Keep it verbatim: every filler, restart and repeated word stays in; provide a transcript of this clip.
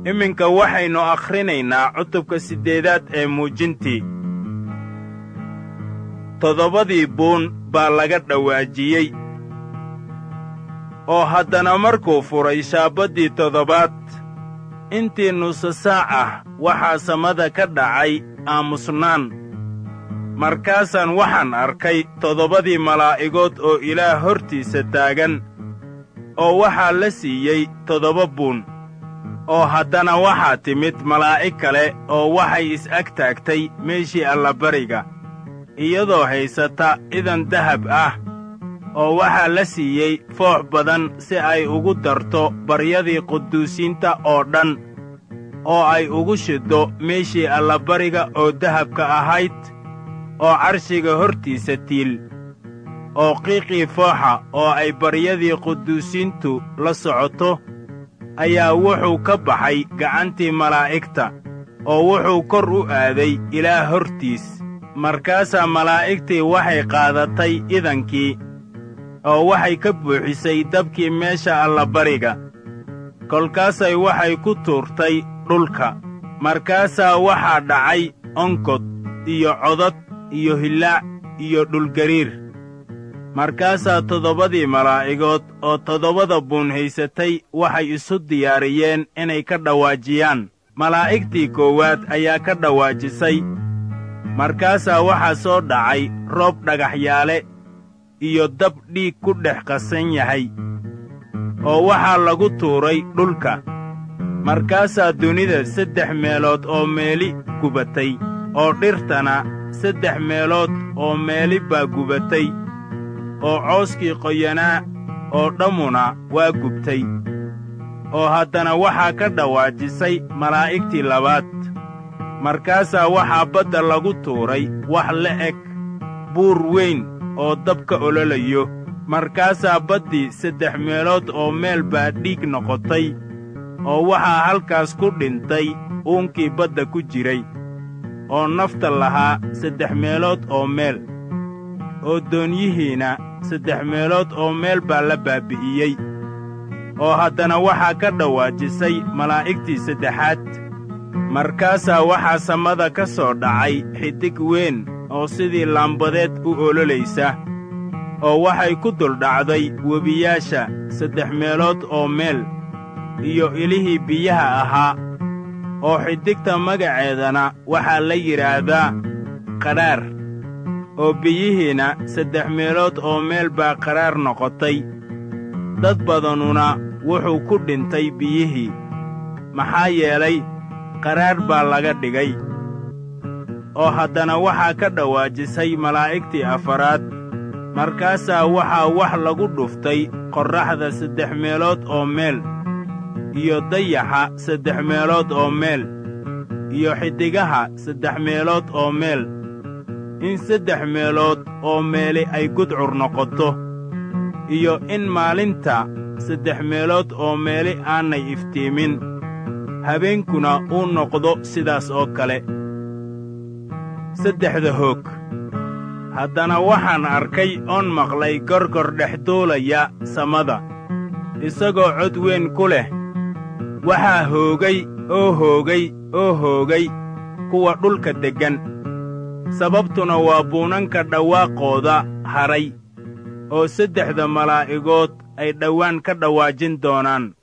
iminka waxaynu akhrinaynaa cutubka siddeedaad ee muujintii. Toddobadii buun baa laga dhawaajiyey. oo haddana markuu furay shaabaddii toddobaad, intii nusa saac ah waxaa samada ka dhacay aamusnaan. markaasaan waxaan arkay toddobadii malaa'igood oo Ilaah hortiisa taagan, oo waxaa la siiyey toddoba buun. oo haddana waxaa timid malaa'ig kale oo waxay is-ag taagtay meeshii allabariga, iyadoo haysata idan dahab ah, oo waxaa la siiyey foox badan si ay ugu darto baryadii quduusiinta oo dhan, oo ay ugu shiddo meeshii allabariga oo dahabka ahayd, oo carshiga hortiisa tiil. oo qiiqii fooxa oo ay baryadii quduusiintu la socoto ayaa wuxuu ka baxay gacantii malaa'igta, oo wuxuu kor u aaday Ilaah hortiis. markaasaa malaa'igtii waxay qaadatay idankii, oo waxay ka buuxisay dabkii meesha allabariga. kolkaasay waxay ku tuurtay dhulka. markaasaa waxaa dhacay onkod iyo codad iyo hillaac iyo dhulgariir. markaasaa toddobadii malaa'igood oo toddobada buun haysatay waxay isu diyaariyeen inay ka dhawaajiyaan. malaa'igtii koowaad ayaa ka dhawaajisay. markaasaa waxaa soo dhacay roob dhagaxyaale iyo dab dhiig ku dhex qasan yahay, oo waxaa lagu tuuray dhulka. markaasaa dunida saddex meelood oo meeli gubatay, oo dhirtana saddex meelood oo meeli baa gubatay, oo cawskii qoyanaa oo dhammuna waa gubtay. oo haddana waxaa ka dhawaajisay malaa'igtii labaad. markaasaa waxaa badda lagu tuuray wax la eg buur weyn oo dabka ololayo. markaasaa baddii saddex meelood oo meel baa dhiig noqotay, oo waxaa halkaas ku dhintay uunkii badda ku jiray, oo nafta lahaa saddex meelood oo meel. oo doonyihiinna saddex meelood oo meel baa la baabbi'iyey. oo haddana waxaa ka dhawaajisay malaa'igtii saddexaad. markaasaa waxaa samada ka soo dhacay xiddig weyn oo sidii laambadeed u ololaysa, oo waxay ku duldhacday webiyaasha saddex meelood oo meel, iyo ilihii biyaha ahaa. oo xiddigta magaceedana waxaa la yidhaahdaa qadhaar. oo biyihiinna saddex meelood oo meel baa qadhaar noqotay. dad badanuna wuxuu ku dhintay biyihii, maxaa yeelay qadhaar baa laga dhigay. oo haddana waxaa ka dhawaajisay malaa'igtii afaraad. markaasaa waxaa wax lagu dhuftay qorraxda saddex meelood oo meel, iyo dayaxa saddex meelood oo meel, iyo xiddigaha saddex meelood oo meel, in saddex meelood oo meeli ay gudcur noqoto, iyo in maalinta saddex meelood oo meeli aanay iftiimin, habeenkuna uu noqdo sidaas oo kale. saddexda hoog. haddana waxaan arkay oon maqlay gorgor dhex duulaya samada, isagoo cod weyn ku leh, waxaa hoogay oo hoogay oo hoogay kuwa dhulka deggan. sababtuna waa buunanka dhawaaqooda haray, oo saddexda malaa'igood ay dhowaan ka dhawaajin doonaan.